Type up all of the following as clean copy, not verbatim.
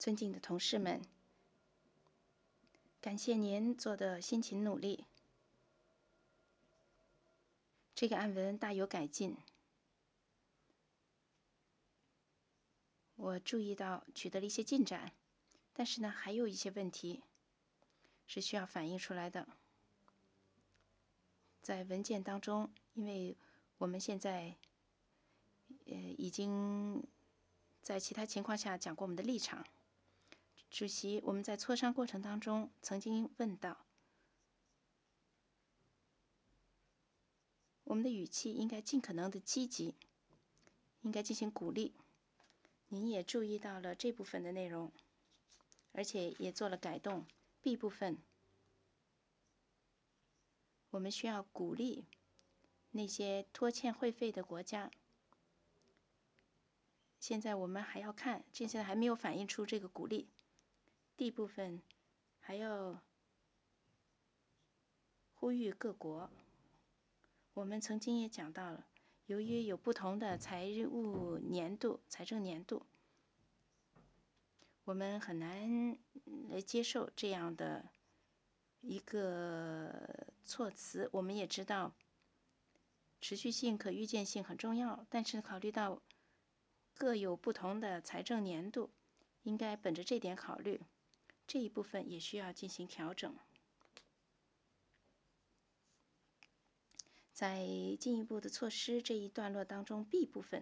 尊敬的同事们，感谢您做的辛勤努力。这个案文大有改进，我注意到取得了一些进展，但是呢，还有一些问题是需要反映出来的。在文件当中，因为我们现在已经在其他情况下讲过我们的立场。主席，我们在磋商过程当中曾经问到，我们的语气应该尽可能的积极，应该进行鼓励。您也注意到了这部分的内容，而且也做了改动。B 部分，我们需要鼓励那些拖欠会费的国家。现在我们还要看，现在还没有反映出这个鼓励。D 部分还要呼吁各国。我们曾经也讲到了，由于有不同的财政年度，我们很难来接受这样的一个措辞。我们也知道，持续性、可预见性很重要，但是考虑到各有不同的财政年度，应该本着这点考虑，这一部分也需要进行调整。在进一步的措施这一段落当中 ，B 部分，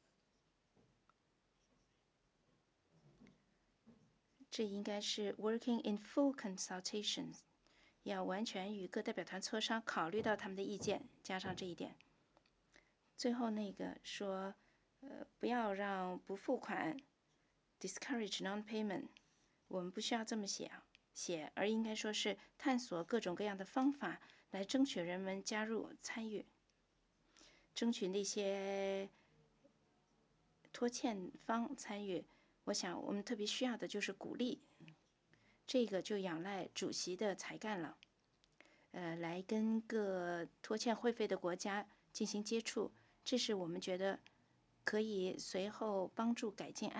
这应该是 working in full consultations， 要完全与各代表团磋商，考虑到他们的意见，加上这一点。最后那个说，不要让不付款 discourage non-payment， 我们不需要这么写，而应该说是探索各种各样的方法来争取人们加入参与。争取那些拖欠方参与，我想我们特别需要的就是鼓励，这个就仰赖主席的才干了。来跟各拖欠会费的国家进行接触，这是我们觉得可以随后帮助改进